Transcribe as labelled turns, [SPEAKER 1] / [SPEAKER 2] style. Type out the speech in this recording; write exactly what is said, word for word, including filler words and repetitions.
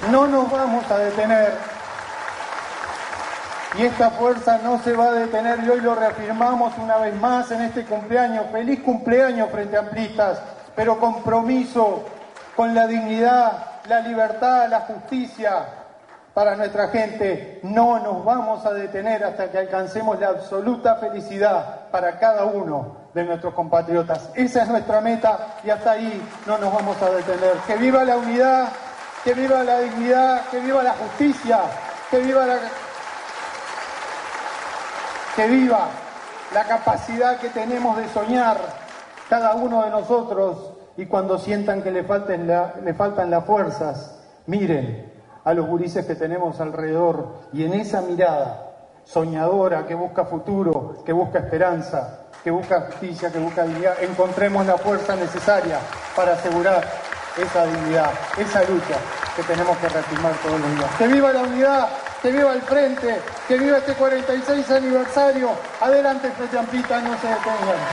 [SPEAKER 1] No nos vamos a detener. Y esta fuerza no se va a detener, y hoy lo reafirmamos una vez más en este cumpleaños. Feliz cumpleaños, Frente Amplistas, pero compromiso con la dignidad, la libertad, la justicia para nuestra gente. No nos vamos a detener hasta que alcancemos la absoluta felicidad para cada uno de nuestros compatriotas. Esa es nuestra meta y hasta ahí no nos vamos a detener. Que viva la unidad, que viva la dignidad, que viva la justicia, que viva la... que viva la capacidad que tenemos de soñar cada uno de nosotros, y cuando sientan que le falten, la, le faltan las fuerzas, miren a los gurises que tenemos alrededor, y en esa mirada soñadora que busca futuro, que busca esperanza, que busca justicia, que busca dignidad, encontremos la fuerza necesaria para asegurar esa dignidad, esa lucha que tenemos que reafirmar todos los días. ¡Que viva la unidad! ¡Que viva el frente! ¡Que viva este cuarenta y seis aniversario! ¡Adelante, Frente Amplista! ¡No se detengan!